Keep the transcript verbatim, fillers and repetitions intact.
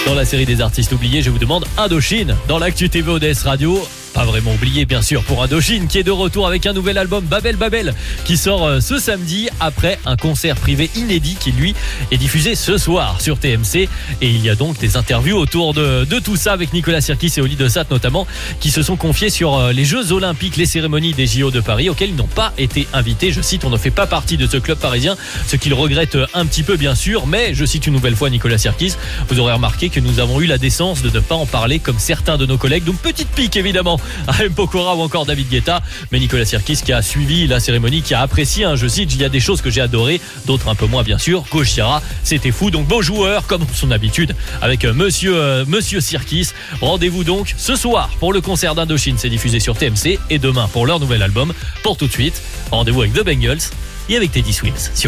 Dans la série des artistes oubliés, je vous demande Indochine dans l'actu T V O D S Radio. Pas vraiment oublié bien sûr pour Indochine qui est de retour avec un nouvel album Babel Babel qui sort ce samedi après un concert privé inédit qui lui est diffusé ce soir sur T M C, et il y a donc des interviews autour de, de tout ça avec Nicolas Sirkis et Oli De Sat notamment, qui se sont confiés sur les Jeux Olympiques, les cérémonies des J O de Paris auxquelles ils n'ont pas été invités. Je cite, on ne fait pas partie de ce club parisien, ce qu'il regrette un petit peu bien sûr, mais je cite une nouvelle fois Nicolas Sirkis, vous aurez remarqué que nous avons eu la décence de ne pas en parler comme certains de nos collègues, donc petite pique évidemment à M. Pokora ou encore David Guetta, mais Nicolas Sirkis qui a suivi la cérémonie, qui a apprécié, hein, je cite, il y a des choses que j'ai adorées, d'autres un peu moins bien sûr. Gauchira, c'était fou, donc bon joueur comme son habitude avec euh, monsieur, euh, monsieur Sirkis. Rendez-vous donc ce soir pour le concert d'Indochine, c'est diffusé sur T M C, et demain pour leur nouvel album. Pour tout de suite, rendez-vous avec The Bangles et avec Teddy Swims sur